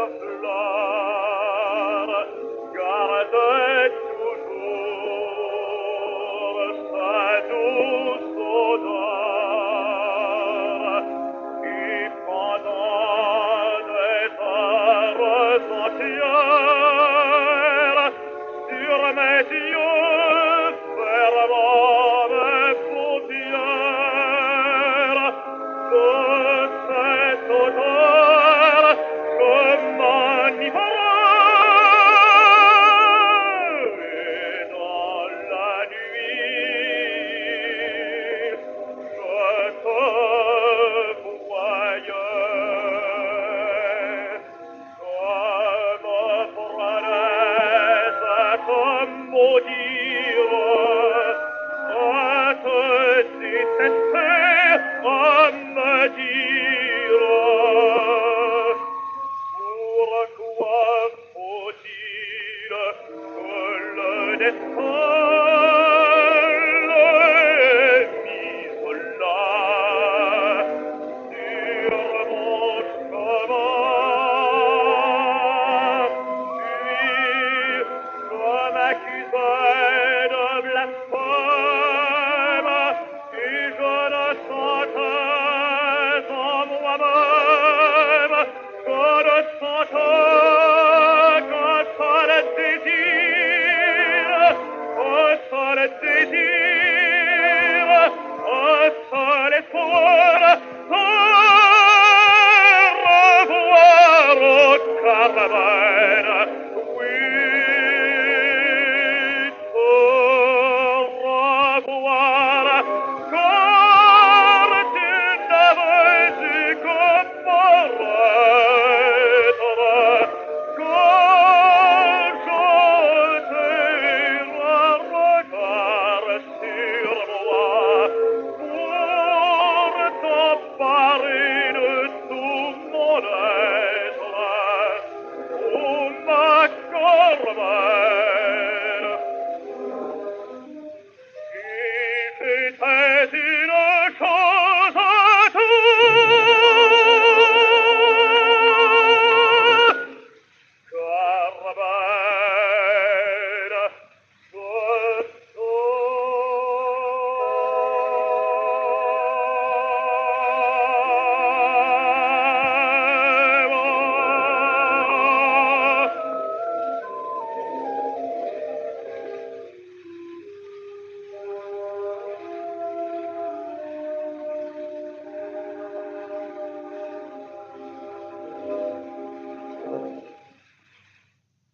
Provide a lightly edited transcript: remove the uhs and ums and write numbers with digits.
fleur, garde toujours sa douce odeur, qui pendant des heures entières sur mes yeux fermant mes paupières, de cette odeur je m'enivrais, et dans la nuit je te voyais. Je me prenais à te maudire, à te détester, à me dire: pourquoi faut-il que le destin l'ait mise là, sur mon chemin? Puis je m'accusais de blasphème, et je ne sentais en moi-même que ne sentais qu'un seul désir, un seul désir, un seul espoir, te revoir au Carmen. Oui, te revoir, car tu n'avais eu que paraître, quand jetais un regard sur moi pour t'emparer de tout mon être. Oh, ma Carmen,